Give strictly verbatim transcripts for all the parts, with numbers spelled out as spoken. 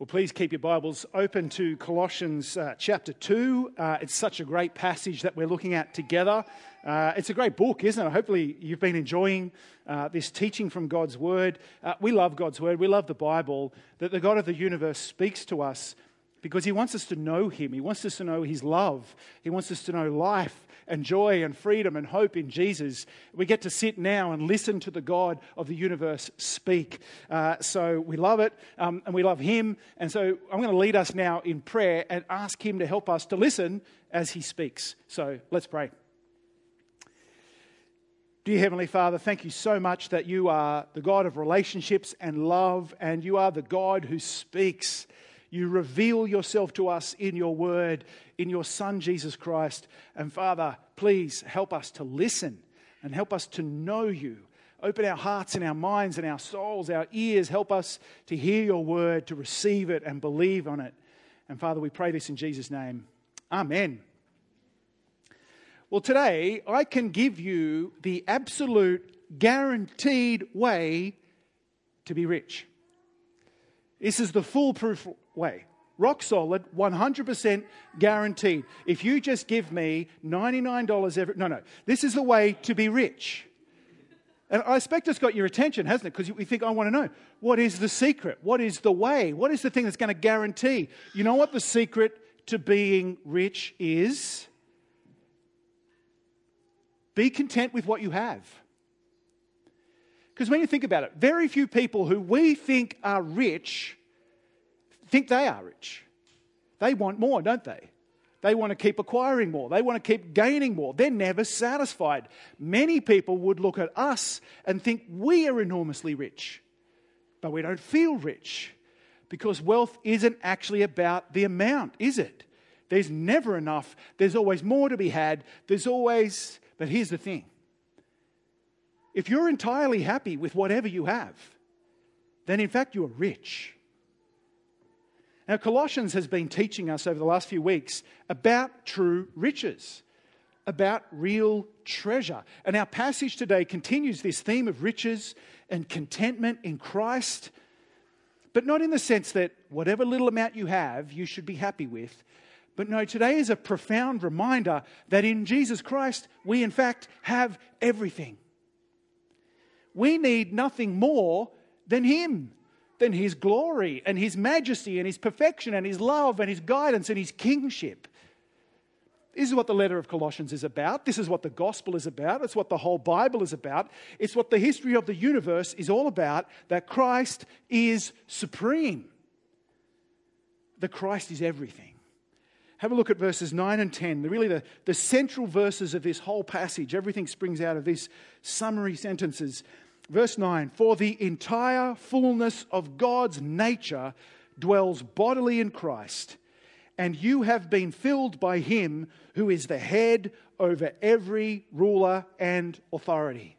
Well, please keep your Bibles open to Colossians uh, chapter two. Uh, it's such a great passage that we're looking at together. Uh, it's a great book, isn't it? Hopefully you've been enjoying uh, this teaching from God's Word. Uh, we love God's Word. We love the Bible, that the God of the universe speaks to us because He wants us to know Him. He wants us to know His love. He wants us to know life and joy and freedom and hope in Jesus. We get to sit now and listen to the God of the universe speak. Uh, so we love it, um, and we love Him. And so I'm going to lead us now in prayer and ask Him to help us to listen as He speaks. So let's pray. Dear Heavenly Father, thank you so much that you are the God of relationships and love, and you are the God who speaks. You reveal yourself to us in your word, in your Son, Jesus Christ. And Father, please help us to listen and help us to know you. Open our hearts and our minds and our souls, our ears. Help us to hear your word, to receive it and believe on it. And Father, we pray this in Jesus' name. Amen. Well, today I can give you the absolute guaranteed way to be rich. This is the foolproof way. Rock solid, one hundred percent guaranteed. If you just give me ninety-nine dollars every... No, no. This is the way to be rich. And I expect it's got your attention, hasn't it? Because you think, I want to know. What is the secret? What is the way? What is the thing that's going to guarantee? You know what the secret to being rich is? Be content with what you have. Because when you think about it, very few people who we think are rich think they are rich. They want more, don't they? They want to keep acquiring more. They want to keep gaining more. They're never satisfied. Many people would look at us and think we are enormously rich, but we don't feel rich because wealth isn't actually about the amount, is it? There's never enough. There's always more to be had. There's always... But here's the thing. If you're entirely happy with whatever you have, then in fact you are rich. Now, Colossians has been teaching us over the last few weeks about true riches, about real treasure. And our passage today continues this theme of riches and contentment in Christ, but not in the sense that whatever little amount you have, you should be happy with. But no, today is a profound reminder that in Jesus Christ, we in fact have everything. We need nothing more than Him, than His glory and His majesty and His perfection and His love and His guidance and His kingship. This is what the letter of Colossians is about. This is what the gospel is about. It's what the whole Bible is about. It's what the history of the universe is all about, that Christ is supreme. That Christ is everything. Have a look at verses nine and ten. They're really the, the central verses of this whole passage. Everything springs out of these summary sentences. Verse nine, for the entire fullness of God's nature dwells bodily in Christ, and you have been filled by Him who is the head over every ruler and authority.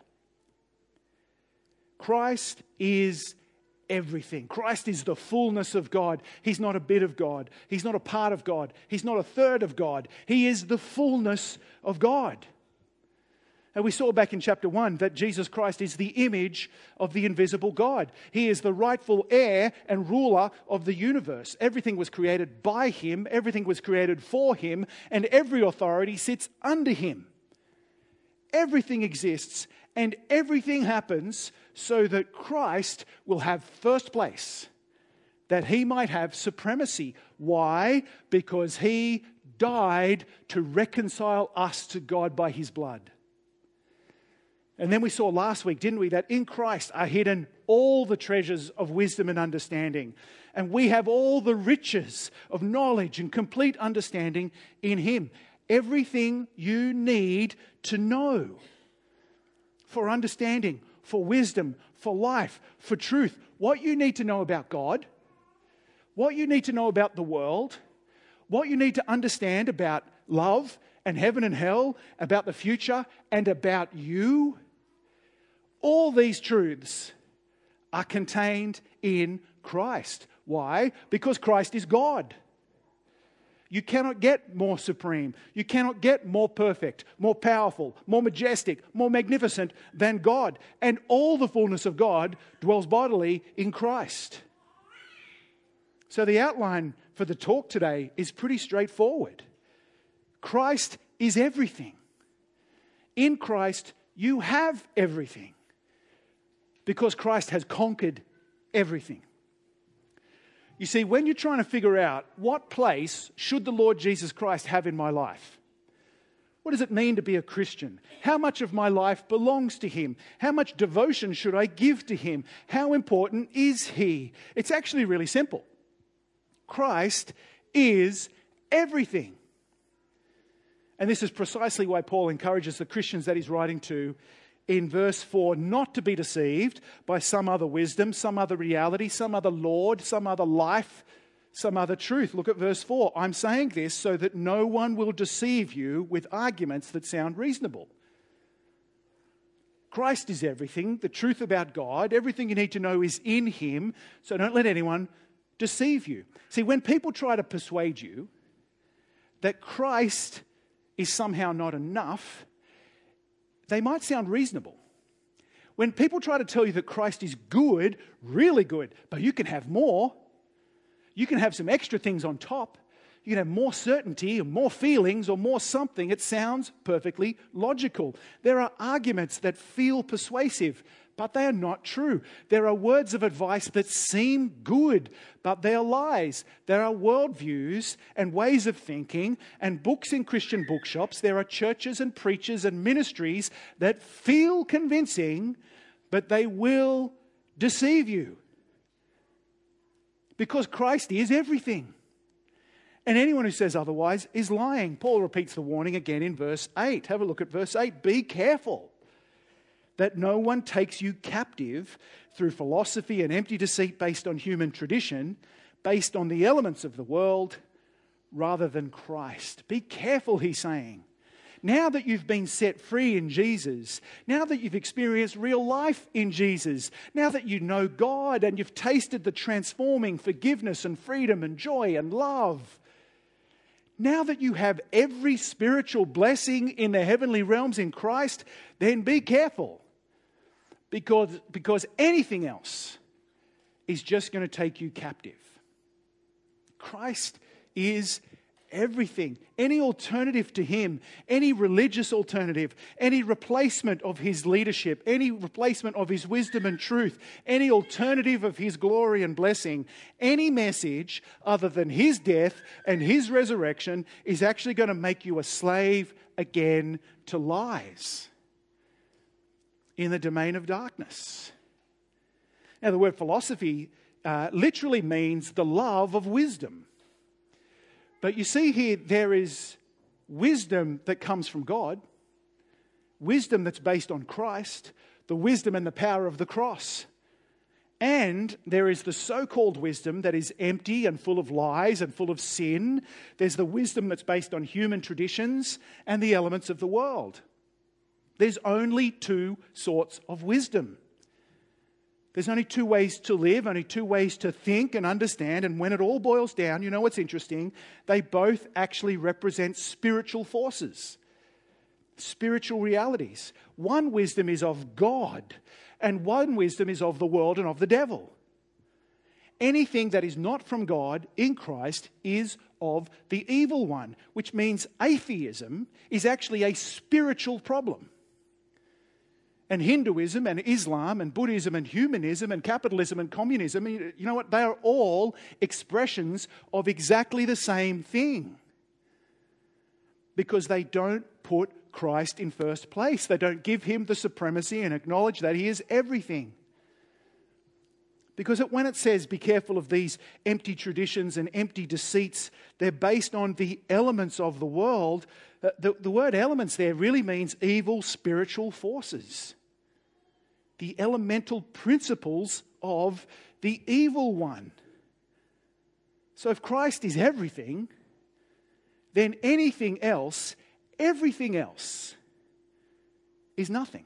Christ is everything. Christ is the fullness of God. He's not a bit of God. He's not a part of God. He's not a third of God. He is the fullness of God. And we saw back in chapter one that Jesus Christ is the image of the invisible God. He is the rightful heir and ruler of the universe. Everything was created by Him. Everything was created for Him. And every authority sits under Him. Everything exists and everything happens so that Christ will have first place, that He might have supremacy. Why? Because He died to reconcile us to God by His blood. And then we saw last week, didn't we, that in Christ are hidden all the treasures of wisdom and understanding. And we have all the riches of knowledge and complete understanding in Him. Everything you need to know for understanding, for wisdom, for life, for truth. What you need to know about God, what you need to know about the world, what you need to understand about love and heaven and hell, about the future and about you. All these truths are contained in Christ. Why? Because Christ is God. You cannot get more supreme. You cannot get more perfect, more powerful, more majestic, more magnificent than God. And all the fullness of God dwells bodily in Christ. So the outline for the talk today is pretty straightforward. Christ is everything. In Christ, you have everything. Because Christ has conquered everything. You see, when you're trying to figure out what place should the Lord Jesus Christ have in my life, what does it mean to be a Christian? How much of my life belongs to Him? How much devotion should I give to Him? How important is He? It's actually really simple. Christ is everything. And this is precisely why Paul encourages the Christians that he's writing to in verse four not to be deceived by some other wisdom, some other reality, some other Lord, some other life, some other truth. Look at verse four. I'm saying this so that no one will deceive you with arguments that sound reasonable. Christ is everything, the truth about God. Everything you need to know is in Him, so don't let anyone deceive you. See, when people try to persuade you that Christ is somehow not enough, they might sound reasonable. When people try to tell you that Christ is good, really good, but you can have more, you can have some extra things on top, you can have more certainty or more feelings or more something, it sounds perfectly logical. There are arguments that feel persuasive, but they are not true. There are words of advice that seem good, but they are lies. There are worldviews and ways of thinking and books in Christian bookshops. There are churches and preachers and ministries that feel convincing, but they will deceive you. Because Christ is everything. And anyone who says otherwise is lying. Paul repeats the warning again in verse eight. Have a look at verse eight. Be careful that no one takes you captive through philosophy and empty deceit based on human tradition, based on the elements of the world, rather than Christ. Be careful, he's saying. Now that you've been set free in Jesus, now that you've experienced real life in Jesus, now that you know God and you've tasted the transforming forgiveness and freedom and joy and love, now that you have every spiritual blessing in the heavenly realms in Christ, then be careful. Because, because anything else is just going to take you captive. Christ is everything. Any alternative to Him, any religious alternative, any replacement of His leadership, any replacement of His wisdom and truth, any alternative of His glory and blessing, any message other than His death and His resurrection is actually going to make you a slave again to lies in the domain of darkness. Now, the word philosophy uh, literally means the love of wisdom. But you see here, there is wisdom that comes from God, wisdom that's based on Christ, the wisdom and the power of the cross. And there is the so-called wisdom that is empty and full of lies and full of sin. There's the wisdom that's based on human traditions and the elements of the world. There's only two sorts of wisdom. There's only two ways to live, only two ways to think and understand. And when it all boils down, you know what's interesting? They both actually represent spiritual forces, spiritual realities. One wisdom is of God, and one wisdom is of the world and of the devil. Anything that is not from God in Christ is of the evil one, which means atheism is actually a spiritual problem. And Hinduism and Islam and Buddhism and humanism and capitalism and communism, you know what? They are all expressions of exactly the same thing. Because they don't put Christ in first place. They don't give Him the supremacy and acknowledge that He is everything. Because when it says, be careful of these empty traditions and empty deceits, they're based on the elements of the world. The, the word elements there really means evil spiritual forces. The elemental principles of the evil one. So if Christ is everything, then anything else, everything else, is nothing.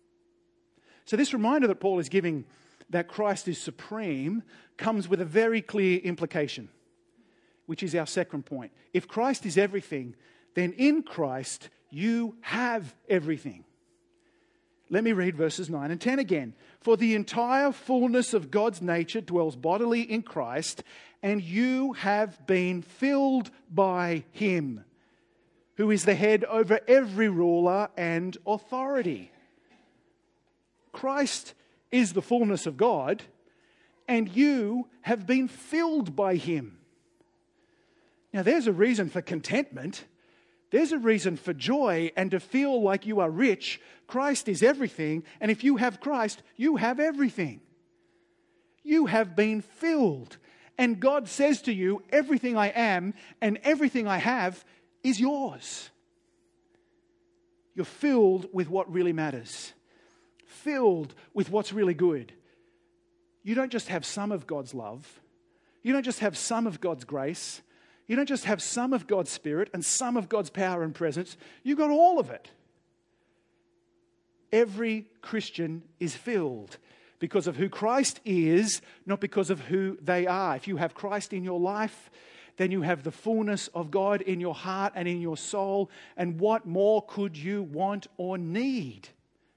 So this reminder that Paul is giving that Christ is supreme comes with a very clear implication, which is our second point. If Christ is everything, then in Christ you have everything. Let me read verses nine and ten again. For the entire fullness of God's nature dwells bodily in Christ, and you have been filled by him, who is the head over every ruler and authority. Christ is the fullness of God, and you have been filled by him. Now, there's a reason for contentment. There's a reason for joy and to feel like you are rich. Christ is everything, and if you have Christ, you have everything. You have been filled, and God says to you, everything I am and everything I have is yours. You're filled with what really matters, filled with what's really good. You don't just have some of God's love. You don't just have some of God's grace. You don't just have some of God's Spirit and some of God's power and presence. You've got all of it. Every Christian is filled because of who Christ is, not because of who they are. If you have Christ in your life, then you have the fullness of God in your heart and in your soul. And what more could you want or need?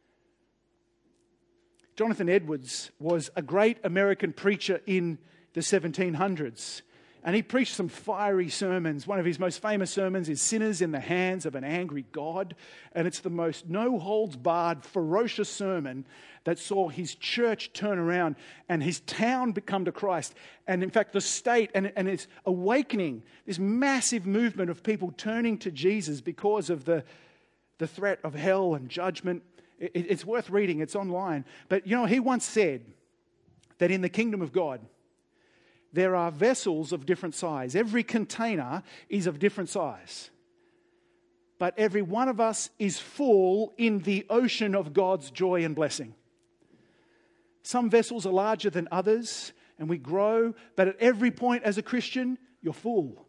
Jonathan Edwards was a great American preacher in the seventeen hundreds. And he preached some fiery sermons. One of his most famous sermons is Sinners in the Hands of an Angry God. And it's the most no-holds-barred, ferocious sermon that saw his church turn around and his town become to Christ. And in fact, the state and, and its awakening, this massive movement of people turning to Jesus because of the, the threat of hell and judgment. It, it's worth reading. It's online. But, you know, he once said that in the kingdom of God, there are vessels of different size. Every container is of different size. But every one of us is full in the ocean of God's joy and blessing. Some vessels are larger than others, and we grow. But at every point as a Christian, you're full.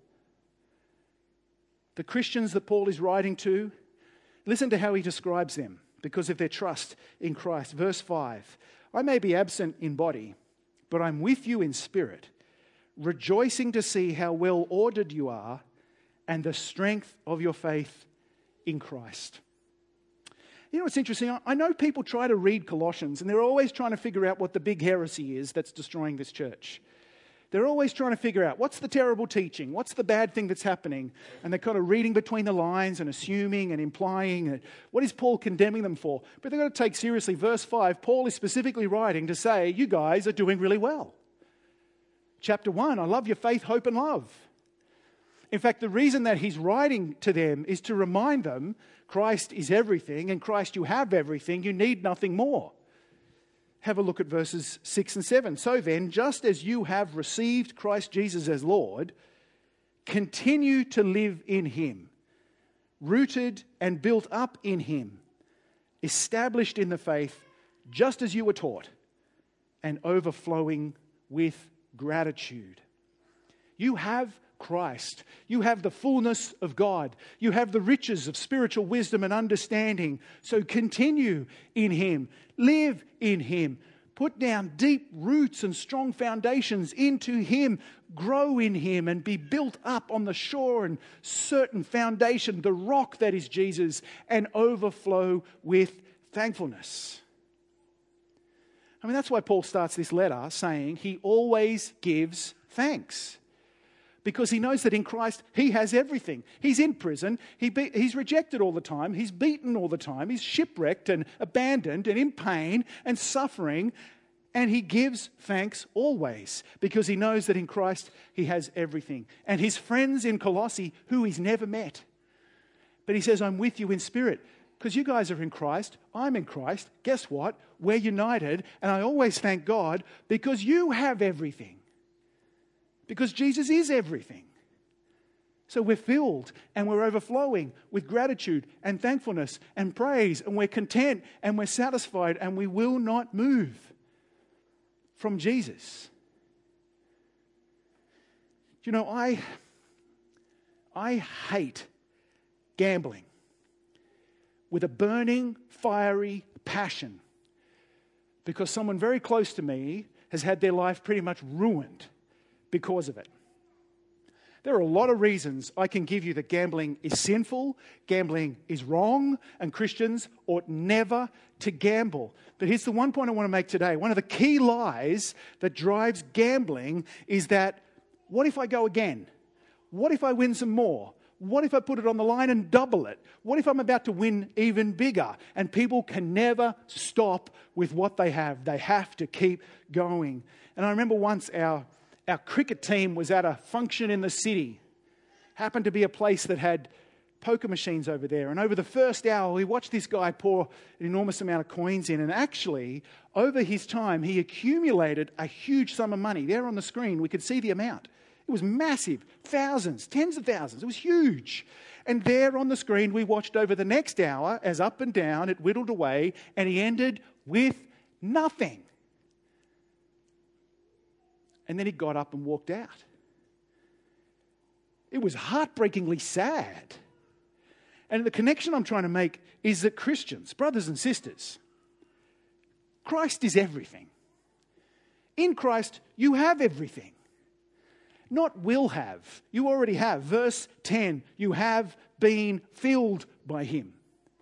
The Christians that Paul is writing to, listen to how he describes them because of their trust in Christ. Verse five, I may be absent in body, but I'm with you in spirit, rejoicing to see how well ordered you are and the strength of your faith in Christ. You know what's interesting? I know people try to read Colossians and they're always trying to figure out what the big heresy is that's destroying this church. They're always trying to figure out what's the terrible teaching, what's the bad thing that's happening, and they're kind of reading between the lines and assuming and implying. And what is Paul condemning them for? But they've got to take seriously verse five. Paul is specifically writing to say, you guys are doing really well. Chapter one, I love your faith, hope, and love. In fact, the reason that he's writing to them is to remind them Christ is everything, and Christ you have everything, you need nothing more. Have a look at verses six and seven. So then, just as you have received Christ Jesus as Lord, continue to live in him, rooted and built up in him, established in the faith, just as you were taught, and overflowing with gratitude. You have Christ. You have the fullness of God. You have the riches of spiritual wisdom and understanding. So continue in him. Live in him. Put down deep roots and strong foundations into him. Grow in him and be built up on the sure and certain foundation, the rock that is Jesus, and overflow with thankfulness. I mean, that's why Paul starts this letter saying he always gives thanks. Because he knows that in Christ, he has everything. He's in prison. He be, he's rejected all the time. He's beaten all the time. He's shipwrecked and abandoned and in pain and suffering. And he gives thanks always because he knows that in Christ, he has everything. And his friends in Colossae, who he's never met. But he says, I'm with you in spirit. Because you guys are in Christ, I'm in Christ. Guess what? We're united. And I always thank God because you have everything. Because Jesus is everything. So we're filled and we're overflowing with gratitude and thankfulness and praise. And we're content and we're satisfied and we will not move from Jesus. You know, I, I hate gambling with a burning, fiery passion because someone very close to me has had their life pretty much ruined because of it. There are a lot of reasons I can give you that gambling is sinful, gambling is wrong, and Christians ought never to gamble. But here's the one point I want to make today. One of the key lies that drives gambling is that, what if I go again? What if I win some more? What if I put it on the line and double it? What if I'm about to win even bigger? And people can never stop with what they have. They have to keep going. And I remember once our Our cricket team was at a function in the city. Happened to be a place that had poker machines over there. And over the first hour, we watched this guy pour an enormous amount of coins in. And actually, over his time, he accumulated a huge sum of money. There on the screen, we could see the amount. It was massive. Thousands, tens of thousands. It was huge. And there on the screen, we watched over the next hour as up and down it whittled away. And he ended with nothing. And then he got up and walked out. It was heartbreakingly sad. And the connection I'm trying to make is that Christians, brothers and sisters, Christ is everything. In Christ, you have everything. Not will have. You already have. Verse ten, you have been filled by him.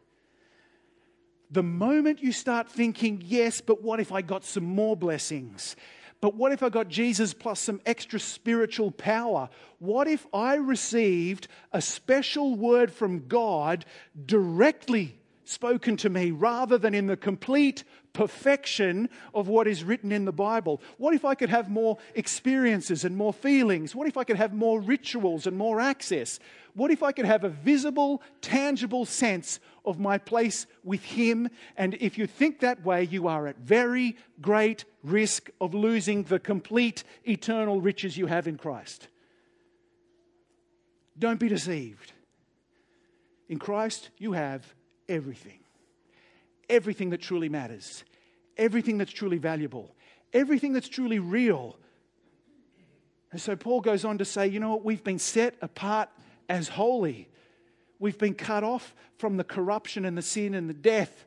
The moment you start thinking, yes, but what if I got some more blessings? But what if I got Jesus plus some extra spiritual power? What if I received a special word from God directly spoken to me rather than in the complete perfection of what is written in the Bible? What if I could have more experiences and more feelings? What if I could have more rituals and more access? What if I could have a visible, tangible sense of my place with him? And if you think that way, you are at very great risk of losing the complete eternal riches you have in Christ. Don't be deceived. In Christ, you have everything. Everything that truly matters. Everything that's truly valuable. Everything that's truly real. And so Paul goes on to say, you know what? We've been set apart as holy. We've been cut off from the corruption and the sin and the death.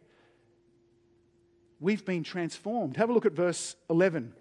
We've been transformed. Have a look at verse eleven.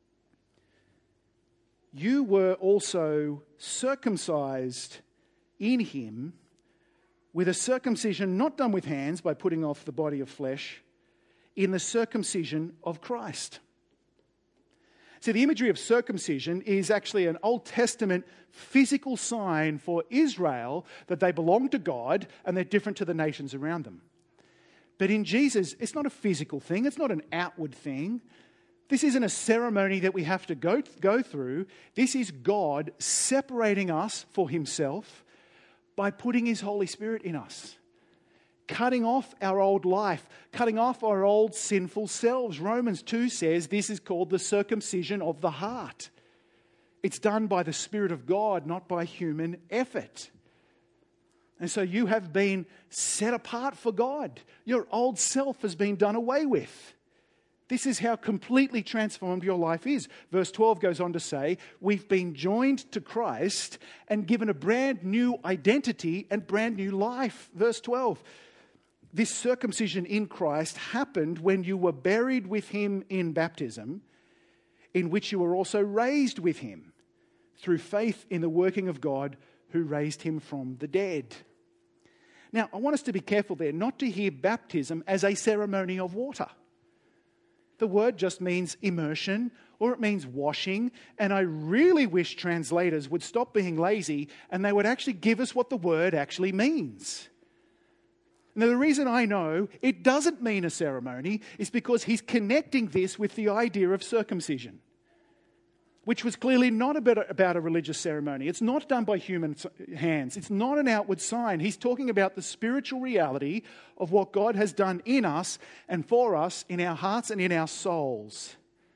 You were also circumcised in him with a circumcision not done with hands by putting off the body of flesh, in the circumcision of Christ. See, the imagery of circumcision is actually an Old Testament physical sign for Israel that they belong to God and they're different to the nations around them. But in Jesus, it's not a physical thing. It's not an outward thing. This isn't a ceremony that we have to go, go through. This is God separating us for himself by putting his Holy Spirit in us. Cutting off our old life, cutting off our old sinful selves. Romans two says this is called the circumcision of the heart. It's done by the Spirit of God, not by human effort. And so you have been set apart for God. Your old self has been done away with. This is how completely transformed your life is. Verse twelve goes on to say, we've been joined to Christ and given a brand new identity and brand new life. Verse twelve, this circumcision in Christ happened when you were buried with him in baptism, in which you were also raised with him through faith in the working of God who raised him from the dead. Now, I want us to be careful there not to hear baptism as a ceremony of water. The word just means immersion or it means washing. And I really wish translators would stop being lazy and they would actually give us what the word actually means. Now, the reason I know it doesn't mean a ceremony is because he's connecting this with the idea of circumcision, which was clearly not about, about a religious ceremony. It's not done by human hands. It's not an outward sign. He's talking about the spiritual reality of what God has done in us and for us in our hearts and in our souls,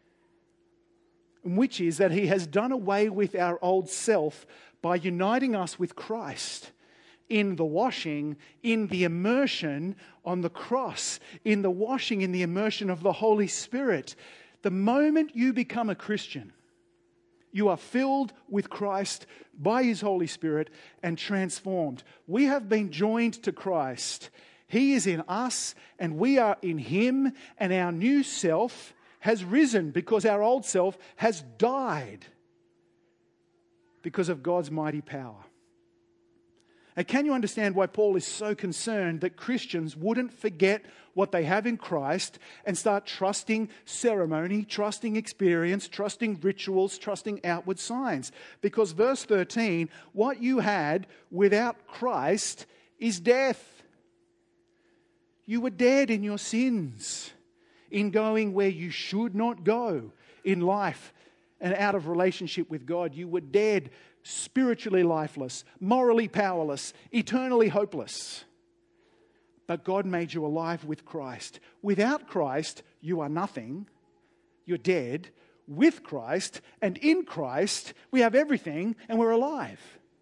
which is that he has done away with our old self by uniting us with Christ in the washing, in the immersion on the cross, in the washing, in the immersion of the Holy Spirit. The moment you become a Christian, you are filled with Christ by his Holy Spirit and transformed. We have been joined to Christ. He is in us and we are in him, and our new self has risen because our old self has died. because of God's mighty power. And can you understand why Paul is so concerned that Christians wouldn't forget what they have in Christ and start trusting ceremony, trusting experience, trusting rituals, trusting outward signs? Because verse thirteen, what you had without Christ is death. You were dead in your sins, in going where you should not go in life and out of relationship with God. You were dead, spiritually lifeless, morally powerless, eternally hopeless. But God made you alive with Christ. Without Christ, you are nothing. You're dead. With Christ and in Christ, we have everything and we're alive.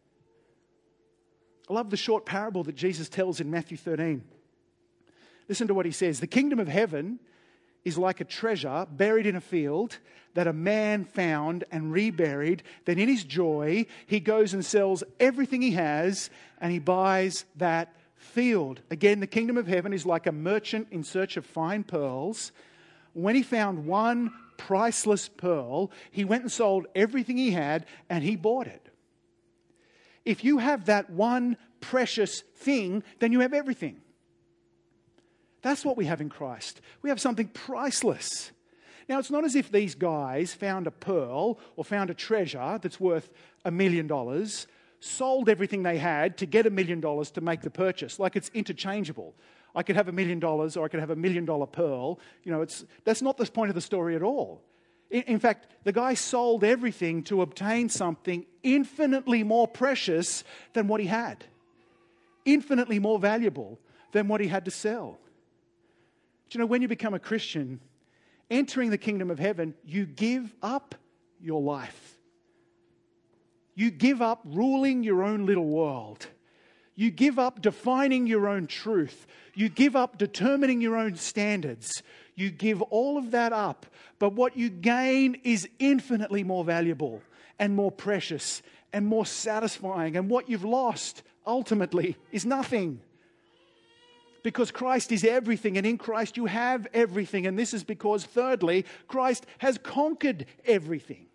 I love the short parable that Jesus tells in Matthew thirteen. Listen to what he says. The kingdom of heaven is like a treasure buried in a field that a man found and reburied. Then in his joy, he goes and sells everything he has and he buys that field. Again, the kingdom of heaven is like a merchant in search of fine pearls. When he found one priceless pearl, he went and sold everything he had and he bought it. If you have that one precious thing, then you have everything. That's what we have in Christ. We have something priceless. Now, it's not as if these guys found a pearl or found a treasure that's worth a million dollars, sold everything they had to get a million dollars to make the purchase. Like it's interchangeable. I could have a million dollars or I could have a million dollar pearl. You know, it's that's not the point of the story at all. In, in fact, the guy sold everything to obtain something infinitely more precious than what he had. Infinitely more valuable than what he had to sell. Do you know, when you become a Christian, entering the kingdom of heaven, you give up your life. You give up ruling your own little world. You give up defining your own truth. You give up determining your own standards. You give all of that up. But what you gain is infinitely more valuable and more precious and more satisfying. And what you've lost, ultimately, is nothing. Because Christ is everything, and in Christ you have everything. And this is because, thirdly, Christ has conquered everything.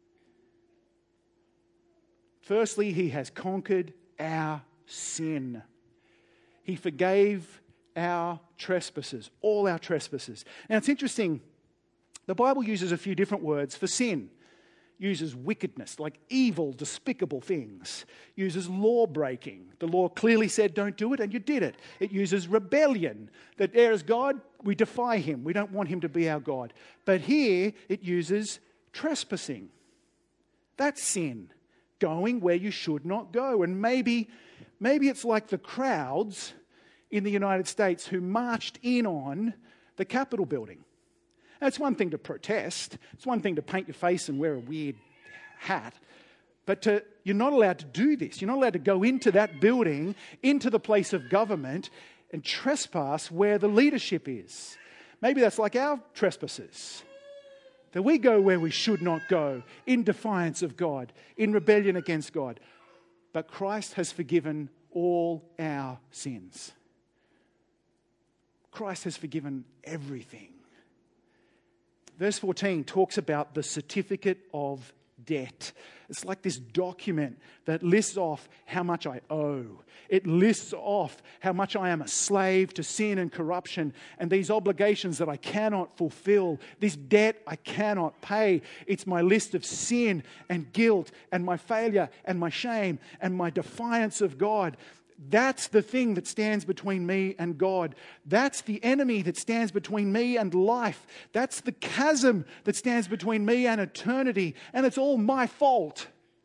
Firstly, he has conquered our sin. He forgave our trespasses, all our trespasses. Now, it's interesting. The Bible uses a few different words for sin. Uses wickedness, like evil, despicable things. Uses law breaking. The law clearly said don't do it and you did it. It uses rebellion, that there is God, we defy him. We don't want him to be our God. But here it uses trespassing. That's sin. Going where you should not go. And maybe, maybe it's like the crowds in the United States who marched in on the Capitol building. Now, it's one thing to protest. It's one thing to paint your face and wear a weird hat. But to, you're not allowed to do this. You're not allowed to go into that building, into the place of government, and trespass where the leadership is. Maybe that's like our trespasses. That we go where we should not go, in defiance of God, in rebellion against God. But Christ has forgiven all our sins. Christ has forgiven everything. Verse fourteen talks about the certificate of debt. It's like this document that lists off how much I owe. It lists off how much I am a slave to sin and corruption and these obligations that I cannot fulfill, this debt I cannot pay. It's my list of sin and guilt and my failure and my shame and my defiance of God. That's the thing that stands between me and God. That's the enemy that stands between me and life. That's the chasm that stands between me and eternity. And it's all my fault.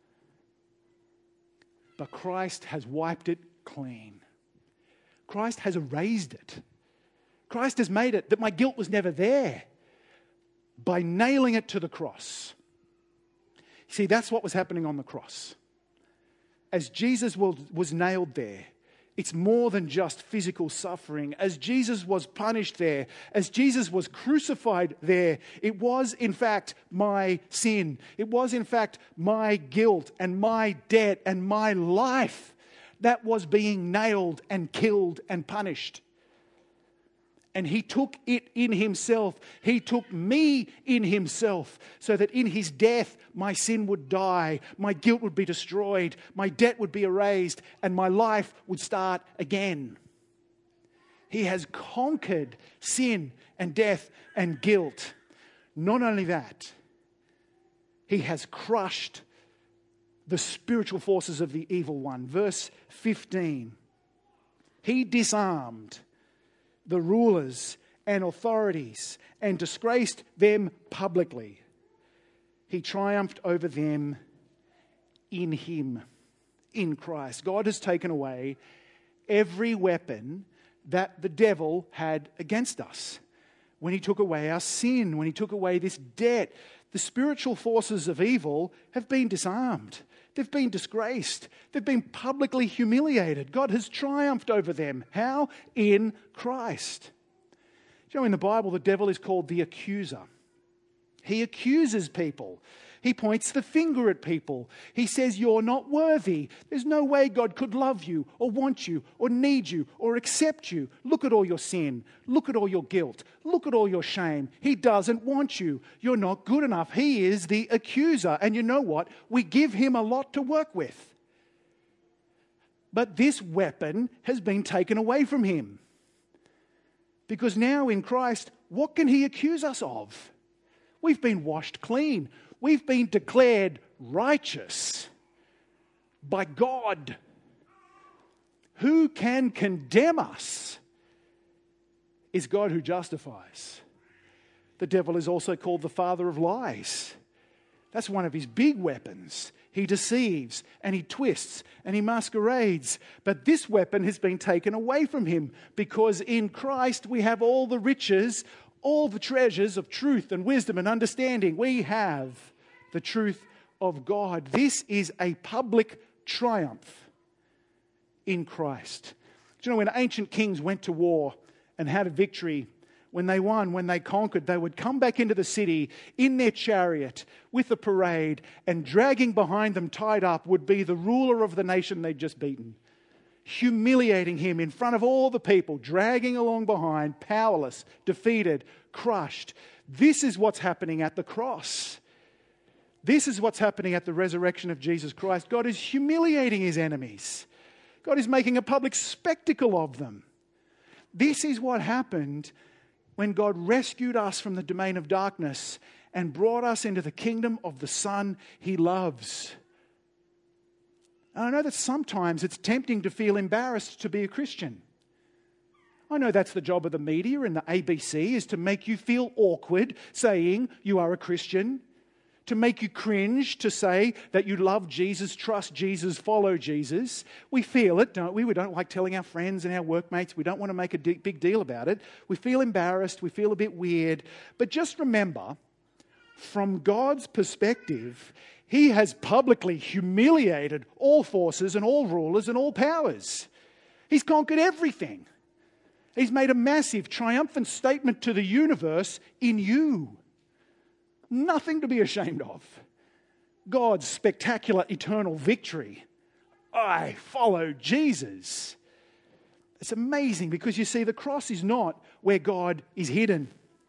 But Christ has wiped it clean. Christ has erased it. Christ has made it that my guilt was never there by nailing it to the cross. See, that's what was happening on the cross. As Jesus was, was nailed there, it's more than just physical suffering. As Jesus was punished there, as Jesus was crucified there, it was in fact my sin. It was in fact my guilt and my debt and my life that was being nailed and killed and punished. And he took it in himself. He took me in himself so that in his death, my sin would die, my guilt would be destroyed, my debt would be erased, and my life would start again. He has conquered sin and death and guilt. Not only that, he has crushed the spiritual forces of the evil one. Verse fifteen. He disarmed the rulers and authorities and disgraced them publicly. He triumphed over them in him, in Christ. God has taken away every weapon that the devil had against us. When he took away our sin, when he took away this debt, the spiritual forces of evil have been disarmed. They've been disgraced. They've been publicly humiliated. God has triumphed over them. How? In Christ. You know, in the Bible, the devil is called the accuser. He accuses people. He points the finger at people. He says, you're not worthy. There's no way God could love you or want you or need you or accept you. Look at all your sin. Look at all your guilt. Look at all your shame. He doesn't want you. You're not good enough. He is the accuser. And you know what? We give him a lot to work with. But this weapon has been taken away from him. Because now in Christ, what can he accuse us of? We've been washed clean. We've been declared righteous by God. Who can condemn us? Is God who justifies. The devil is also called the father of lies. That's one of his big weapons. He deceives and he twists and he masquerades. But this weapon has been taken away from him because in Christ we have all the riches, all the treasures of truth and wisdom and understanding. We have the truth of God. This is a public triumph in Christ. Do you know when ancient kings went to war and had a victory, when they won, when they conquered, they would come back into the city in their chariot with a parade, and dragging behind them, tied up, would be the ruler of the nation they'd just beaten. Humiliating him in front of all the people, dragging along behind, powerless, defeated, crushed. This is what's happening at the cross. This is what's happening at the resurrection of Jesus Christ. God is humiliating his enemies. God is making a public spectacle of them. This is what happened when God rescued us from the domain of darkness and brought us into the kingdom of the Son he loves. And I know that sometimes it's tempting to feel embarrassed to be a Christian. I know that's the job of the media and the A B C, is to make you feel awkward saying you are a Christian, to make you cringe to say that you love Jesus, trust Jesus, follow Jesus. We feel it, don't we? We don't like telling our friends and our workmates. We don't want to make a big deal about it. We feel embarrassed. We feel a bit weird. But just remember, from God's perspective, he has publicly humiliated all forces and all rulers and all powers. He's conquered everything. He's made a massive, triumphant statement to the universe in you. Nothing to be ashamed of. God's spectacular eternal victory. I follow Jesus. It's amazing because you see, the cross is not where God is hidden.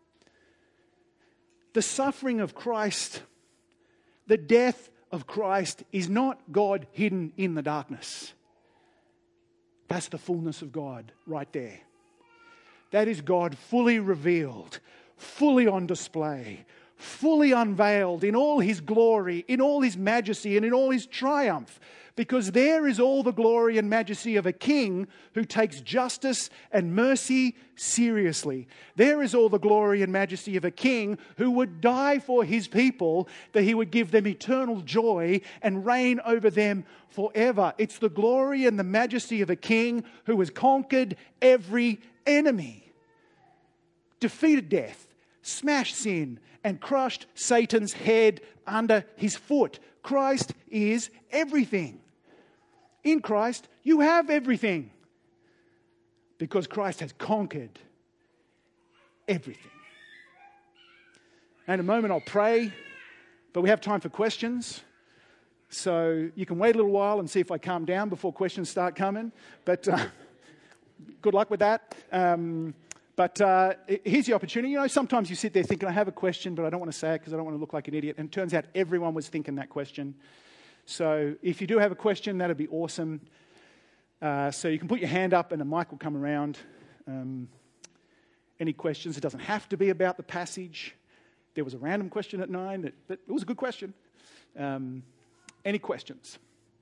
The suffering of Christ, the death of Christ is not God hidden in the darkness. That's the fullness of God right there. That is God fully revealed, fully on display, fully unveiled in all his glory, in all his majesty, and in all his triumph. Because there is all the glory and majesty of a king who takes justice and mercy seriously. There is all the glory and majesty of a king who would die for his people, that he would give them eternal joy and reign over them forever. It's the glory and the majesty of a king who has conquered every enemy, defeated death, smashed sin, and crushed Satan's head under his foot. Christ is everything. In Christ, you have everything. Because Christ has conquered everything. And in a moment I'll pray, but we have time for questions. So you can wait a little while and see if I calm down before questions start coming. But uh, good luck with that. Um, But uh, here's the opportunity. You know, sometimes you sit there thinking, I have a question, but I don't want to say it because I don't want to look like an idiot. And it turns out everyone was thinking that question. So if you do have a question, that'd be awesome. Uh, so you can put your hand up and a mic will come around. Um, any questions? It doesn't have to be about the passage. There was a random question at nine, that, but it was a good question. Um, any questions?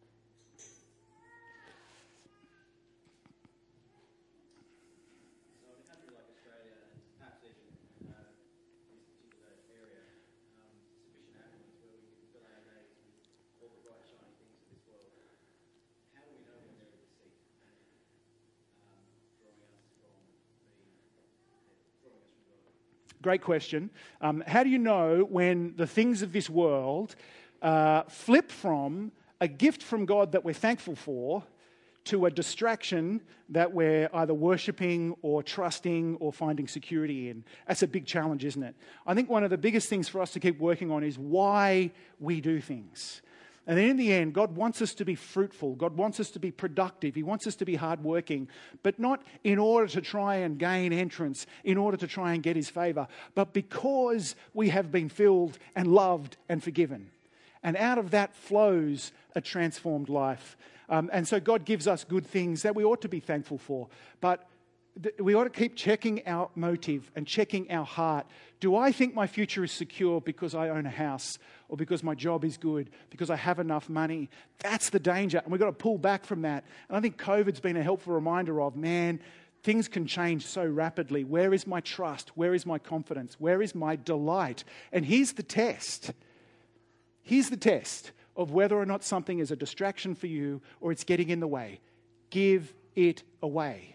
Great question. Um, how do you know when the things of this world uh, flip from a gift from God that we're thankful for to a distraction that we're either worshipping or trusting or finding security in? That's a big challenge, isn't it? I think one of the biggest things for us to keep working on is why we do things. And then in the end, God wants us to be fruitful. God wants us to be productive. He wants us to be hardworking, but not in order to try and gain entrance, in order to try and get his favor, but because we have been filled and loved and forgiven. And out of that flows a transformed life. Um, and so God gives us good things that we ought to be thankful for. But th- we ought to keep checking our motive and checking our heart. Do I think my future is secure because I own a house, or because my job is good, because I have enough money? That's the danger, and we've got to pull back from that. And I think COVID's been a helpful reminder of, man, things can change so rapidly. Where is my trust? Where is my confidence? Where is my delight? And here's the test. Here's the test of whether or not something is a distraction for you or it's getting in the way. Give it away.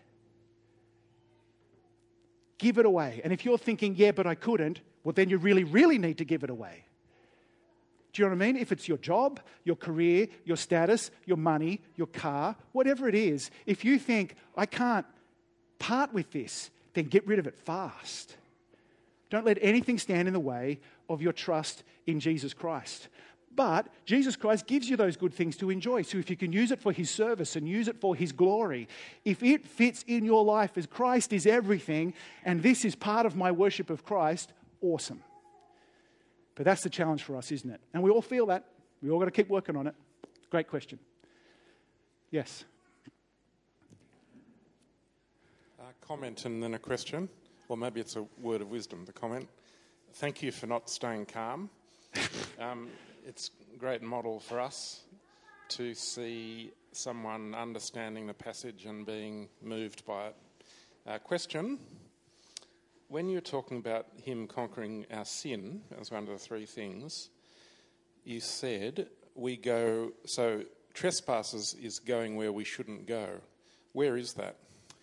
Give it away. And if you're thinking, yeah, but I couldn't, well, then you really, really need to give it away. Do you know what I mean? If it's your job, your career, your status, your money, your car, whatever it is, if you think, I can't part with this, then get rid of it fast. Don't let anything stand in the way of your trust in Jesus Christ. But Jesus Christ gives you those good things to enjoy. So if you can use it for his service and use it for his glory, if it fits in your life as Christ is everything, and this is part of my worship of Christ, awesome. But that's the challenge for us, isn't it? And we all feel that. We all got to keep working on it. Great question. Yes? A comment and then a question. Or maybe it's a word of wisdom, the comment. Thank you for not staying calm. Um, it's a great model for us to see someone understanding the passage and being moved by it. Uh, question. When you're talking about him conquering our sin, as one of the three things, you said we go, so trespassers is going where we shouldn't go. Where is that?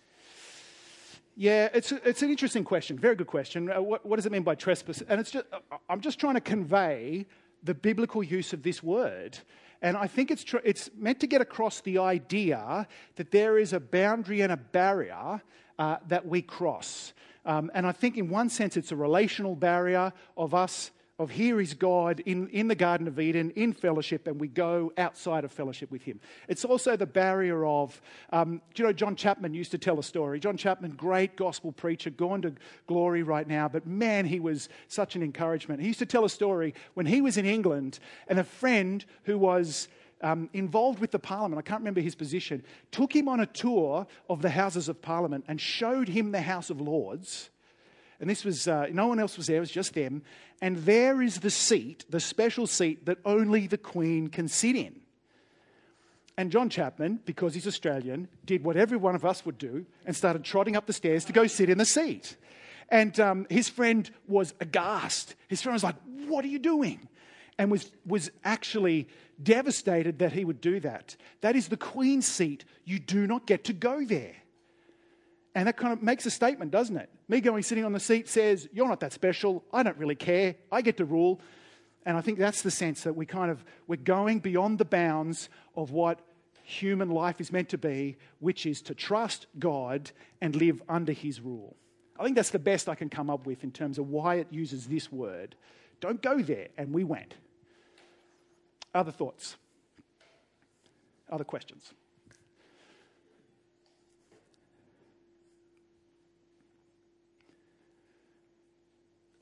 Yeah, it's a, it's an interesting question. Very good question. Uh, what, what does it mean by trespass? And it's just, I'm just trying to convey the biblical use of this word. And I think it's tr- it's meant to get across the idea that there is a boundary and a barrier uh, that we cross. Um, and I think in one sense it's a relational barrier of us, of here is God in, in the Garden of Eden, in fellowship, and we go outside of fellowship with him. It's also the barrier of, um, do you know, John Chapman used to tell a story. John Chapman, great gospel preacher, gone to glory right now, but man, he was such an encouragement. He used to tell a story when he was in England, and a friend who was Um, involved with the Parliament, I can't remember his position, took him on a tour of the Houses of Parliament and showed him the House of Lords. And this was, uh, no one else was there, it was just them. And there is the seat, the special seat that only the Queen can sit in. And John Chapman, because he's Australian, did what every one of us would do and started trotting up the stairs to go sit in the seat. And um, his friend was aghast. His friend was like, what are you doing? And was, was actually devastated that he would do that. That is the Queen's seat. You do not get to go there. And that kind of makes a statement, doesn't it? Me going sitting on the seat says, you're not that special. I don't really care. I get to rule. And I think that's the sense that we kind of, we're going beyond the bounds of what human life is meant to be, which is to trust God and live under his rule. I think that's the best I can come up with in terms of why it uses this word. Don't go there. And we went. Other thoughts? Other questions?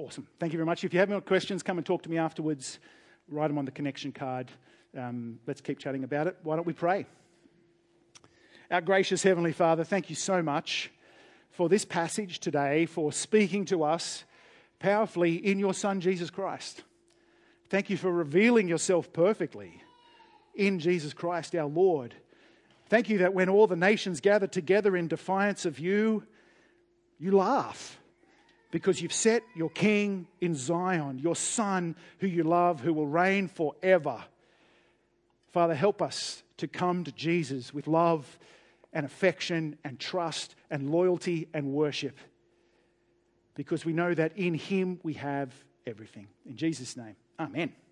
Awesome. Thank you very much. If you have more questions, come and talk to me afterwards. Write them on the connection card. Um, let's keep chatting about it. Why don't we pray? Our gracious Heavenly Father, thank you so much for this passage today, for speaking to us powerfully in your Son, Jesus Christ. Thank you for revealing yourself perfectly in Jesus Christ, our Lord. Thank you that when all the nations gather together in defiance of you, you laugh because you've set your King in Zion, your Son who you love, who will reign forever. Father, help us to come to Jesus with love and affection and trust and loyalty and worship, because we know that in him we have everything. In Jesus' name, amen.